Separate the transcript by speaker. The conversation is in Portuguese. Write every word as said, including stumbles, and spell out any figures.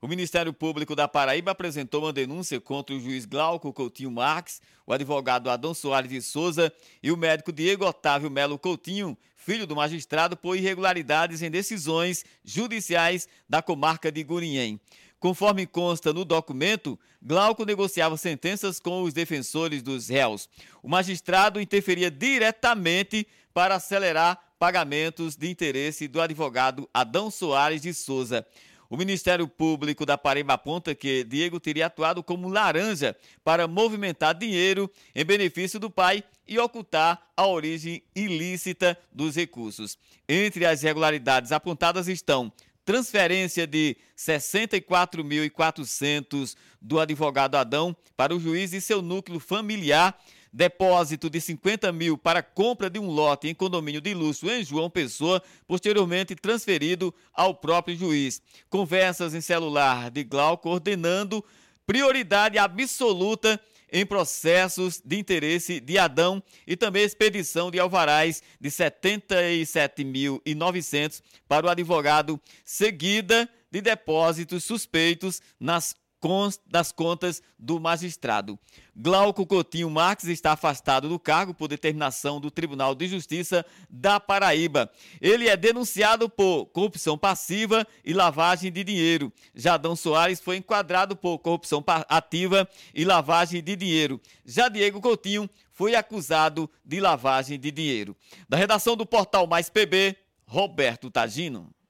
Speaker 1: O Ministério Público da Paraíba apresentou uma denúncia contra o juiz Glauco Coutinho Marques, o advogado Adão Soares de Souza e o médico Diego Otávio Melo Coutinho, filho do magistrado, por irregularidades em decisões judiciais da comarca de Gurinhém. Conforme consta no documento, Glauco negociava sentenças com os defensores dos réus. O magistrado interferia diretamente para acelerar pagamentos de interesse do advogado Adão Soares de Souza. O Ministério Público da Paraíba aponta que Diego teria atuado como laranja para movimentar dinheiro em benefício do pai e ocultar a origem ilícita dos recursos. Entre as irregularidades apontadas estão transferência de sessenta e quatro mil e quatrocentos do advogado Adão para o juiz e seu núcleo familiar, depósito de cinquenta mil para compra de um lote em condomínio de luxo em João Pessoa, posteriormente transferido ao próprio juiz. Conversas em celular de Glauco ordenando prioridade absoluta em processos de interesse de Adão e também expedição de alvarás de setenta e sete mil e novecentos para o advogado, seguida de depósitos suspeitos nas das contas do magistrado. Glauco Coutinho Marques está afastado do cargo por determinação do Tribunal de Justiça da Paraíba. Ele é denunciado por corrupção passiva e lavagem de dinheiro. Já Adão Soares foi enquadrado por corrupção ativa e lavagem de dinheiro. Já Diego Coutinho foi acusado de lavagem de dinheiro. Da redação do portal Mais P B, Roberto Tagino.